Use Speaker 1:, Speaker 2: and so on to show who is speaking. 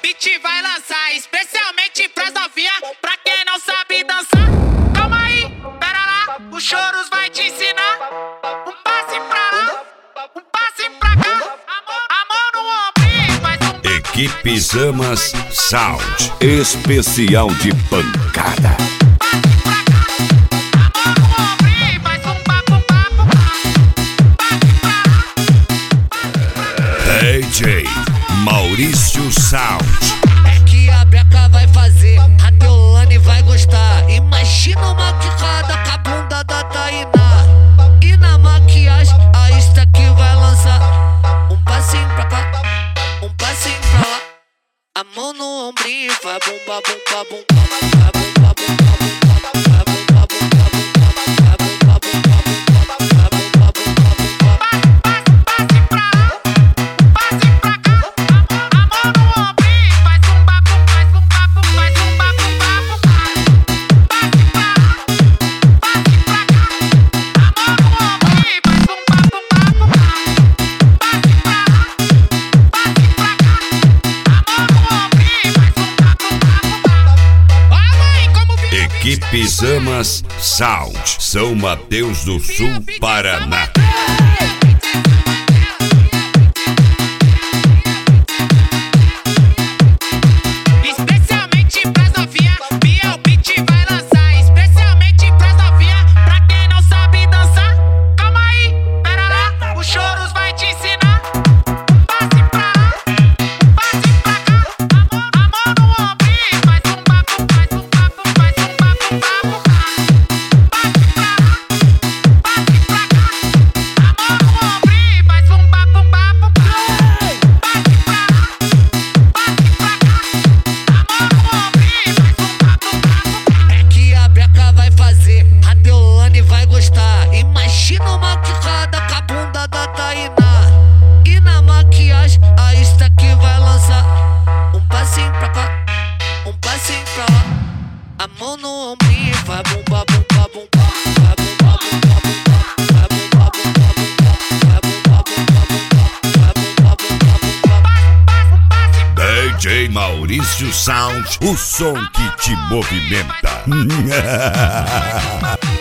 Speaker 1: beat vai lançar, especialmente pras novinha, pra quem não sabe dançar. Calma aí, pera lá, o Choros vai te ensinar. Um passe pra lá, um passe pra cá. A mão no ombro, faz um...
Speaker 2: Equipe Zamas Sound, especial de pancada. DJ Maurício Sound.
Speaker 3: É que a Beca vai fazer, a Deolane vai gostar. Imagina uma quicada com a bunda da Tainá. E na maquiagem, a Insta que vai lançar. Um passinho pra cá, um passinho pra lá. A mão no ombrinho, vai bumba, bumba, bumba. Vai bumba, bumba, bumba. Vai bumba, bumba, bumba. Vai bumba, bumba, bumba. Vai bumba, bumba, bumba.
Speaker 2: Equipe Zamas Sound, São Mateus do Sul, Paraná.
Speaker 1: Especialmente pras novinha, Biel Beat vai lançar. Especialmente pras novinha, pra quem não sabe dançar. Calma aí, pera lá, o Choros vai te ensinar. Um passe pra lá, um passe pra cá. A mão no ombro, faz um papo, faz um papo, faz um papo, papo. Passe pra lá, passe pra cá. A mão no ombro, faz um papo, papo. Passe pra lá, passe pra cá.
Speaker 3: É que a Beca vai fazer, a Deolane vai gostar. Imagina uma quicada com a bunda da Tainá. E na maquiagem, a Insta que vai lançar. Um passinho pra cá, um passinho pra lá. A mão no ombrinho, vai bumba, bumba, bumba. Vai bumba, bumba, bumba. Vai bumba, bumba, bumba. Vai bumba, bumba, bumba. Vai bumba, bumba, bumba.
Speaker 2: DJ Maurício Sound, o som que te movimenta.